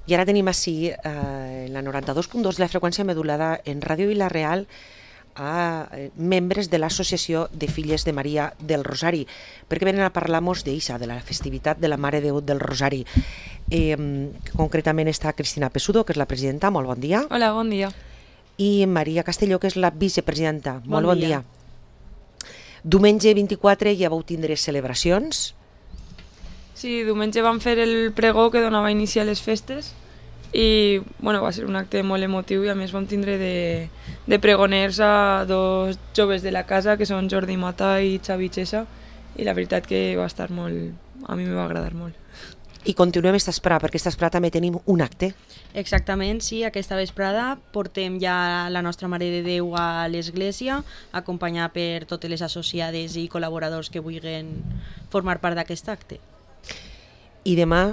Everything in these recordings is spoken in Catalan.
I ara tenim així la 92.2 de la freqüència modulada en Ràdio Vila-real a membres de l'Associació de Filles de Maria del Rosari, perquè venen a parlar-nos d'eixa, de la festivitat de la Mare de Déu del Rosari. Concretament està Cristina Pesudo, que és la presidenta, molt bon dia. Hola, bon dia. I Maria Castelló, que és la vicepresidenta, molt bon dia. Diumenge 24 ja vau tindre celebracions. Sí, diumenge vam fer el pregó que donava inici a les festes i va ser un acte molt emotiu i a més vam tindre de pregoners a dos joves de la casa que són Jordi Mata i Xavi Xesa i la veritat que va estar molt... a mi me va agradar molt. I continuem esta vesprada, perquè esta vesprada també tenim un acte. Exactament, sí, aquesta vesprada portem ja la nostra Mare de Déu a l'església, acompanyada per totes les associades i col·laboradors que vulguin formar part d'aquest acte. I demà,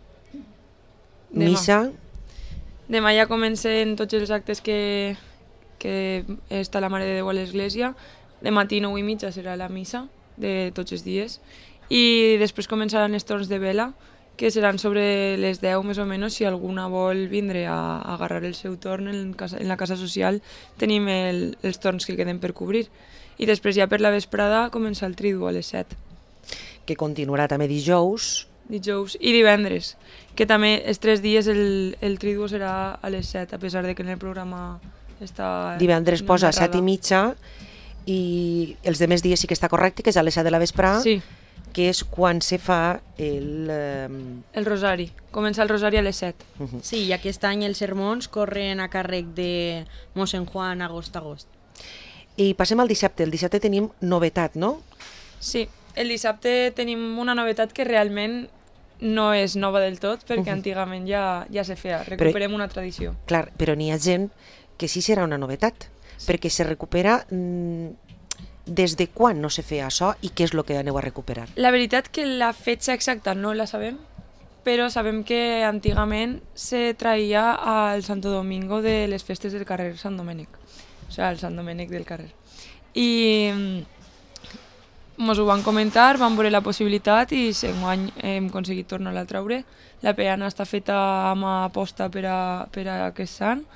missa. Demà ja comencen tots els actes que està la Mare de Déu a l'església. De matí 9:30 serà la missa de tots els dies i després començaran els torns de vela, que seran sobre les 10 més o menys. Si alguna vol vindre a agarrar el seu torn en la casa social, tenim els torns que queden per cobrir. I després ja per la vesprada comença el tridu a les 7. Que continuarà també dijous i divendres, que també els 3 dies el tridu serà a les 7, a pesar de que en el programa està... Divendres posa a 7:30 i els demés dies sí que està correcte, que és a les 7 de la vesprada, sí, que és quan se fa el rosari. Comença el rosari a les 7. Sí, i aquest any els sermons corren a càrrec de mossèn Juan Agost. I passem al dissabte. El dissabte tenim novetat, no? Sí, el dissabte tenim una novetat que realment no és nova del tot, perquè antigament ja se feia. Recuperem una tradició. Clar, però n'hi ha gent que sí serà una novetat, perquè se recupera... Des de quan no se feia això i què és el que aneu a recuperar? La veritat que la fetge exacta no la sabem, però sabem que antigament se traïa al Santo Domingo de les festes del carrer Sant Domènec, o sigui, el Sant Domènec del carrer. I ens ho van comentar, vam veure la possibilitat i enguany hem aconseguit tornar-la a traure. La peana està feta amb aposta per a aquest sant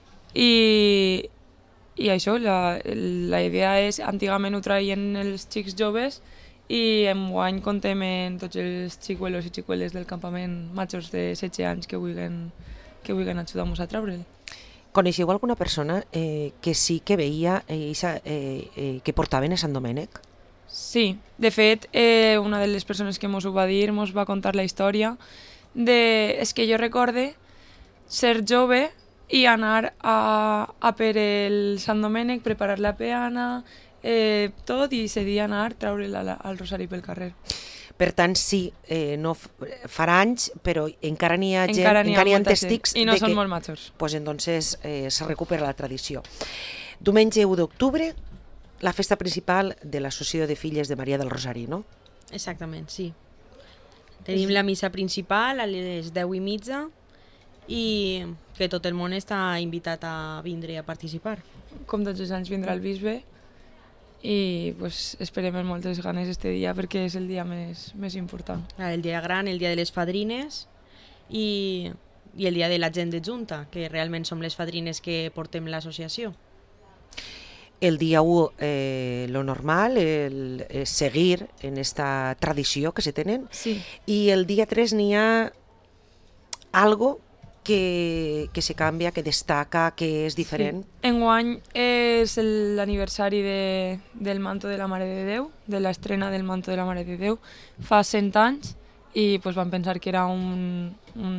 i això, la idea és, antigament ho traien els xics joves i enguany contem amb tots els xicuelos i xicueles del campament majors de 16 anys que vulguin ajudar-nos a treure'l. Coneixeu alguna persona que sí que veia que portaven a Sant Domènec? Sí, de fet, una de les persones que ens ho va dir ens va contar la història és que jo recorde ser jove i anar a per el Sant Domènec, preparar la peana, tot, i ese dia anar a treure al rosari pel carrer. Per tant, sí, no farà anys, però encara n'hi ha gent, encara n'hi ha tèstics... I no són molt majors. Pues entonces se recupera la tradició. Diumenge 1 d'octubre, la festa principal de l'Associació de Filles de Maria del Rosari, no? Exactament, sí. Tenim la missa principal a les 10:30 i que tot el món està invitat a vindre a participar. Com tots els anys vindrà el bisbe i esperem amb moltes ganes este dia perquè és el dia més important. El dia gran, el dia de les fadrines i el dia de la gent de junta, que realment som les fadrines que portem l'associació. El dia 1, lo normal, és seguir en esta tradició que se tenen, sí. I el dia 3 n'hi ha algo que se canvia, que destaca, que és diferent. Sí. Enguany és l'aniversari del manto de la Mare de Déu, de l'estrena del manto de la Mare de Déu, fa 100 anys, i vam pensar que era un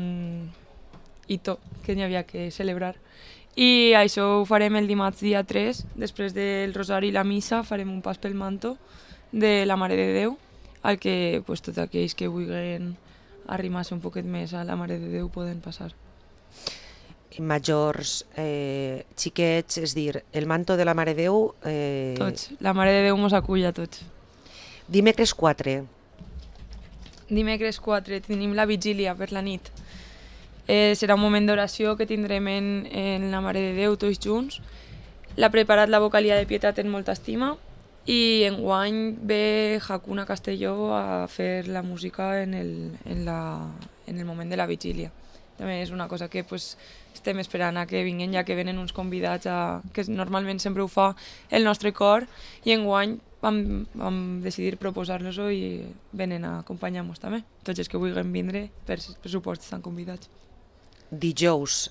hito que n'hi havia que celebrar. I això ho farem el dimarts dia 3, després del rosari i la missa, farem un pas pel manto de la Mare de Déu, al que tots aquells que vulguin arrimar-se un poquet més a la Mare de Déu poden passar. Majors, xiquets, és dir, el manto de la Mare de Déu... Tots, la Mare de Déu mos acull a tots. Dimecres 4. Dimecres 4 tenim la vigília per la nit. Serà un moment d'oració que tindrem en la Mare de Déu tots junts. L'ha preparat la vocalia de Pietat en molta estima i enguany ve Hakuna Castelló a fer la música en el moment de la vigília. També és una cosa que pues, estem esperant a que vinguin, ja que venen uns convidats que normalment sempre ho fa el nostre cor, i enguany vam decidir proposar-los-ho i venen a acompanyar-nos també. Tots els que vulguin vindre, per supost, estan convidats. Dijous.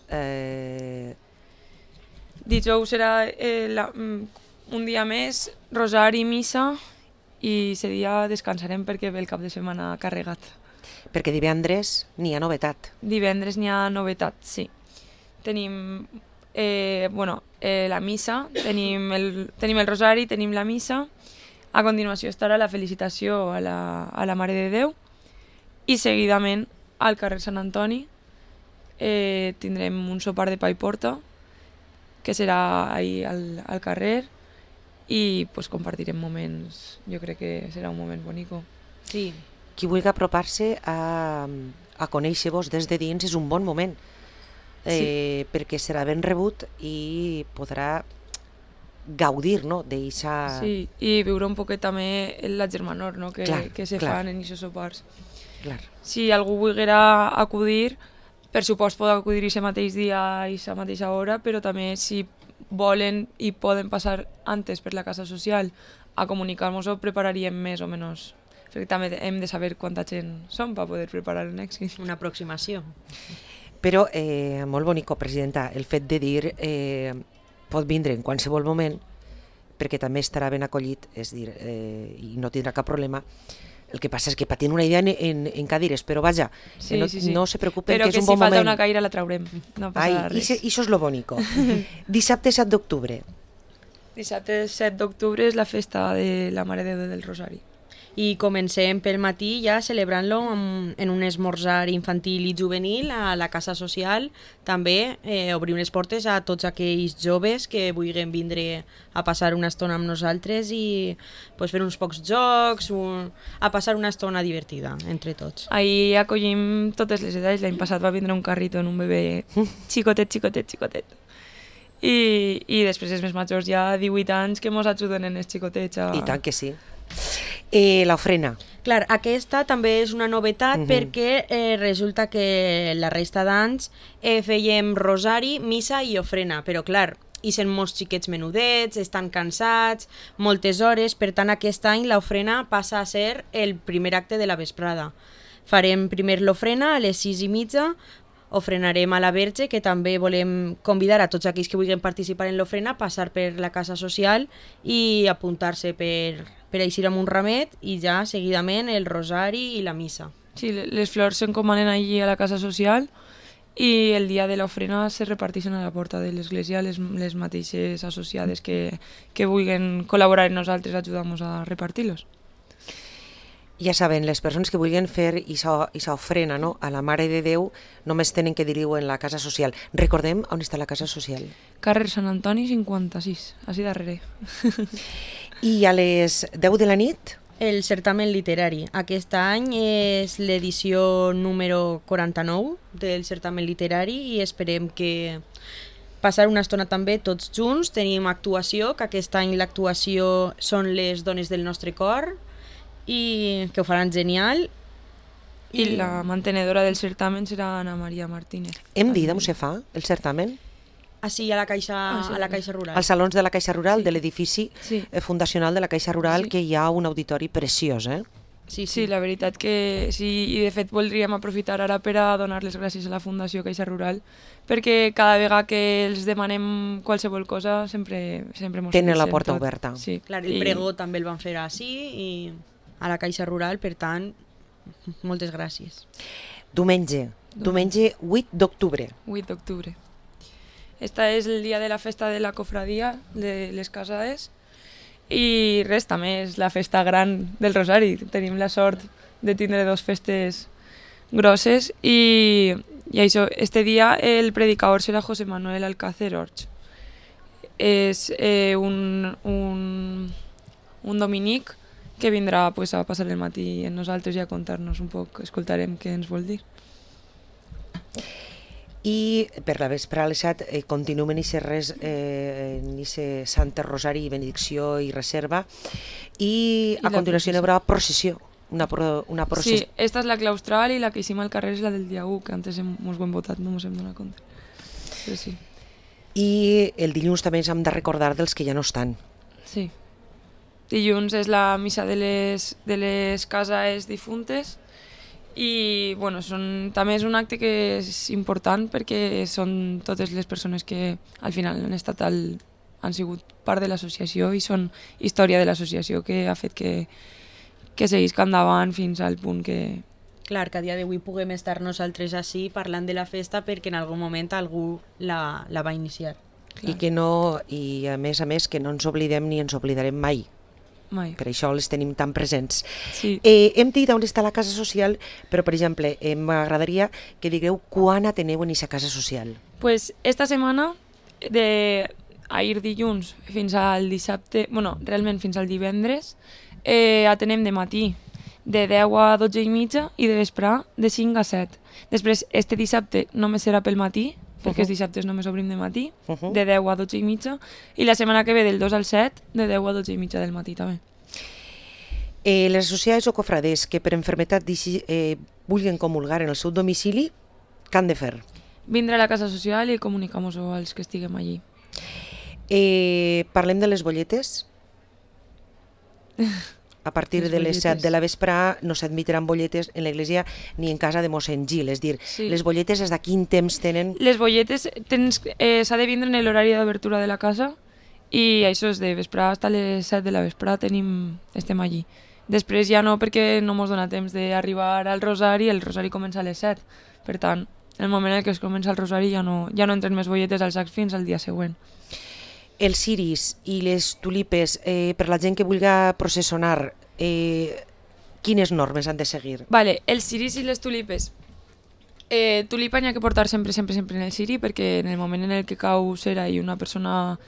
Dijous serà un dia més, rosari, missa, i ese dia descansarem perquè ve el cap de setmana carregat. Perquè divendres n'hi ha novetat. Divendres n'hi ha novetat, sí. Tenim la missa, tenim el rosari, tenim la missa. A continuació estarà la felicitació a la Mare de Déu i seguidament al carrer Sant Antoni tindrem un sopar de pa i porta que serà ahí al carrer i pues, compartirem moments. Jo crec que serà un moment bonico. Sí. Qui vulgui apropar-se a conèixer-vos des de dins és un bon moment, perquè serà ben rebut i podrà gaudir, no?, d'eixa... Sí, i viure un poquet també la germanor, no?, que se fan en aquests sopars. Clar. Si algú volguera acudir, per supost pot acudir aquest mateix dia a aquesta mateixa hora, però també si volen i poden passar antes per la casa social a comunicar-nos-ho, prepararíem més o menys. Perquè també hem de saber quanta gent som per poder preparar un èxit. Una aproximació. Però, molt bonico, presidenta, el fet de dir pot vindre en qualsevol moment, perquè també estarà ben acollit, és dir, i no tindrà cap problema. El que passa és que patint una idea en cadires, però vaja, sí. No se preocupen, però que és un bon moment. Però que si falta una caire la traurem, no passarà res. Això és lo bonico. Dissabte 7 d'octubre. Dissabte 7 d'octubre és la festa de la Mare de Déu del Rosari. I comencem pel matí ja celebrant-lo en un esmorzar infantil i juvenil a la casa social. També obrim les portes a tots aquells joves que vulguin vindre a passar una estona amb nosaltres i pues, fer uns pocs jocs, a passar una estona divertida entre tots. Ahir acollim totes les edats. L'any passat va vindre un carrito en un bebè xicotet. I després els més majors ja 18 anys que ens ajuden en els xicotets. I tant que sí. L'ofrena. Clar, aquesta també és una novetat perquè resulta que la resta d'anys fèiem rosari, missa i ofrena, però clar, i són molts xiquets menudets, estan cansats, moltes hores, per tant aquest any l'ofrena passa a ser el primer acte de la vesprada. Farem primer l'ofrena a les 6:30, ofrenarem a la Verge, que també volem convidar a tots aquells que vulguin participar en l'ofrena a passar per la casa social i apuntar-se per eixir amb un ramet i ja seguidament el rosari i la missa. Sí, les flors s'encomanen allí a la casa social i el dia de l'ofrena se reparteixen a la porta de l'església les mateixes associades que vulguin col·laborar amb nosaltres, ajudar-nos a repartir-los. Ja saben, les persones que vulguin fer aquesta ofrena, no?, a la Mare de Déu només tenen que dir-ho en la casa social. Recordem on està la casa social. Carrer Sant Antoni 56, així darrere. I a les 10 de la nit? El certamen literari. Aquest any és l'edició número 49 del certamen literari i esperem que passar una estona també tots junts. Tenim actuació, que aquest any l'actuació són les dones del nostre cor, i que ho faran genial. I la mantenedora del certamen serà Ana Maria Martínez. Hem dit on se fa el certamen? Sí, a la Caixa Rural. Als salons de la Caixa Rural, sí, de l'edifici fundacional de la Caixa Rural, sí, que hi ha un auditori preciós, eh? Sí, la veritat que sí, i de fet voldríem aprofitar ara per a donar les gràcies a la Fundació Caixa Rural, perquè cada vegada que els demanem qualsevol cosa sempre mos tenen la dicen porta tot. oberta. Sí. Clar, el pregó també el van fer així i a la Caixa Rural, per tant, moltes gràcies. Diumenge 8 d'octubre. 8 d'octubre. Este és el dia de la festa de la cofradia de les casades i res, també és la festa gran del Rosari. Tenim la sort de tindre dos festes grosses i això, este dia el predicador serà José Manuel Alcácer Orch. És un dominic que vindrà pues, a passar el matí amb nosaltres i a contar-nos un poc, escoltarem què ens vol dir. I per la vespre a les 7 continuem en aquest Sant Rosari, benedicció i reserva, i a continuació hi haurà processió. una procés... Sí, esta és la claustral i la que hicim al carrer és la del dia 1, que antes mos ho hem votat, no mos hem donat compte. Però sí. I el dilluns també ens hem de recordar dels que ja no estan. Sí. Dilluns és la missa de les cases difuntes i bueno, també és un acte que és important perquè són totes les persones que al final han sigut part de l'associació i són història de l'associació que ha fet que seguisca endavant fins al punt que... Clar, que a dia d'avui puguem estar nosaltres així parlant de la festa perquè en algun moment algú la va iniciar. Clar. I a més, que no ens oblidem ni ens oblidarem mai. Mai. Per això les tenim tan presents. Sí. Hem dit on està la casa social, però, per exemple, m'agradaria que digueu quan ateneu en aquesta casa social. Pues esta setmana, d'ahir dilluns fins al dissabte, realment fins al divendres, atenem de matí de 10 a 12 i mitja i de vesprà de 5 a 7. Després, este dissabte només serà pel matí, perquè els dissabtes només obrim de matí, de 10 a 12 i mitja, i la setmana que ve del 2 al 7, de 10 a 12 i mitja del matí també. Les associades o cofrades que per enfermetat vulguin comulgar en el seu domicili, què han de fer? Vindre a la casa social i comunicar-nos-ho als que estiguem allí. Parlem de les bolletes. A partir de les 7 de la vesprà no s'admetiran bolletes en l'església ni en casa de mossèn Gil. És dir, les bolletes des de quin temps tenen? Les bolletes s'ha de vindre en l'horari d'obertura de la casa i això és de vesprà fins a les 7 de la vesprà estem allí. Després ja no, perquè no mos dona temps d'arribar al rosari, el rosari comença a les 7. Per tant, en el moment en què es comença el rosari ja no entren més bolletes als sacs fins al dia següent. Els ciris i les tulipes, per la gent que vulgui processionar, quines normes han de seguir? Vale, els ciris i les tulipes. Tulipa n'hi ha que portar sempre en el ciri, perquè en el moment en el que cau cera i una persona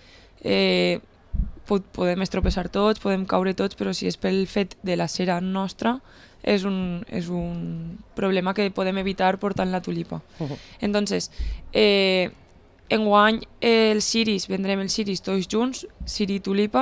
podem estropeçar tots, podem caure tots, però si és pel fet de la cera nostra, és un problema que podem evitar portant la tulipa. Entonces, enguany vendrem els ciris tots junts, ciri i tulipa,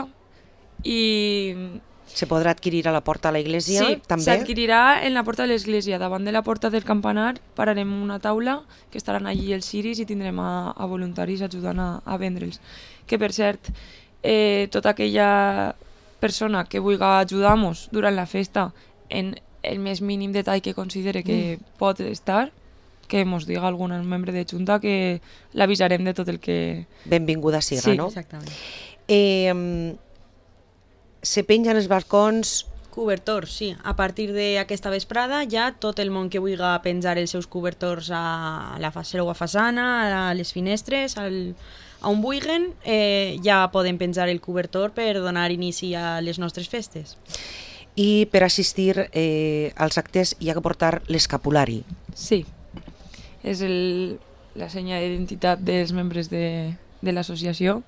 i... Se podrà adquirir a la porta de l'església, també? Sí, s'adquirirà en la porta de l'església. Davant de la porta del campanar pararem una taula que estaran allí els ciris i tindrem a voluntaris ajudant a vendre'ls. Que, per cert, tota aquella persona que vulgui ajudar-nos durant la festa en el més mínim detall que considere que pot estar, que ens diga algun membre de Junta, que l'avisarem de tot el que... Benvinguda siga, no? Sí, exactament. Se pengen els balcons... Cobertors, sí. A partir d'aquesta vesprada ja tot el món que vulgui penjar els seus cobertors a la seua façana, a les finestres, on vulguin, ja poden penjar el cobertor per donar inici a les nostres festes. I per assistir als actes hi ha que portar l'escapulari. Sí, és la senya d'identitat dels membres de l'associació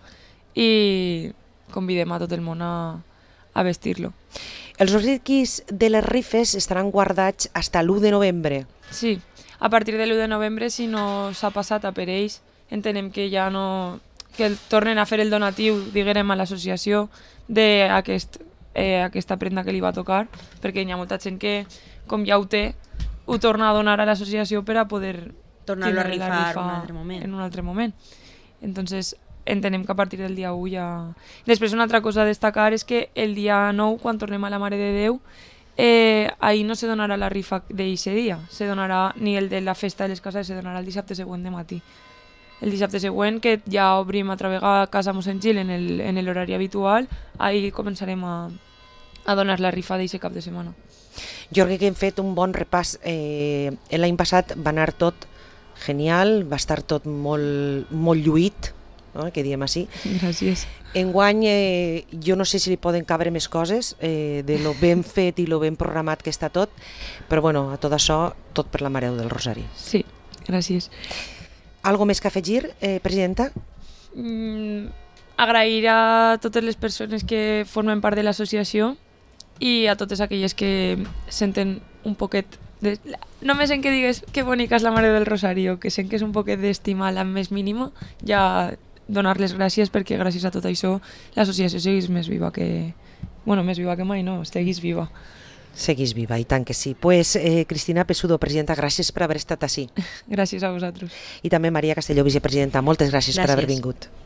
i convidem a tot el món a vestir-lo. Els obsequis de les rifes estaran guardats fins a l'1 de novembre. Sí, a partir de l'1 de novembre, si no s'ha passat a per ells, entenem que ja no... que tornen a fer el donatiu, diguem, a l'associació d'aquesta prenda que li va tocar, perquè hi ha molta gent que, com ja ho té, ho torna a donar a l'associació per a poder tornar-lo a rifar en un altre moment. Entonces, entenem que a partir del dia 1 ja... Després, una altra cosa a destacar és que el dia 9, quan tornem a la Mare de Déu, ahir no se donarà la rifa d'aquest dia, se donarà ni el de la festa de les cases, se donarà el dissabte següent de matí. El dissabte següent, que ja obrim altra vegada a casa mossèn Gil en l'horari habitual, ahir començarem a donar la rifa d'aquest cap de setmana. Jo crec que hem fet un bon repàs. L'any passat va anar tot genial, va estar tot molt lluït, no? Que diem així. Gràcies. Enguany jo no sé si li poden cabre més coses de lo ben fet i lo ben programat que està tot, però bueno, a tot això, tot per la Mare del Rosari. Sí, gràcies. Algo més que afegir, presidenta? Agrair a totes les persones que formen part de l'associació i a totes aquelles que senten un poquet només en que digues que bonica és la Mare del Rosari o que sent que és un poquet d'estima la més mínima, ja donar-les gràcies perquè gràcies a tot això l'associació seguís més viva que... Bueno, més viva que mai, no, estiguis viva. Seguís viva, i tant que sí. Pues, Cristina Pessudo, presidenta, gràcies per haver estat ací. Gràcies a vosaltres. I també Maria Castelló, vicepresidenta, moltes gràcies per haver vingut.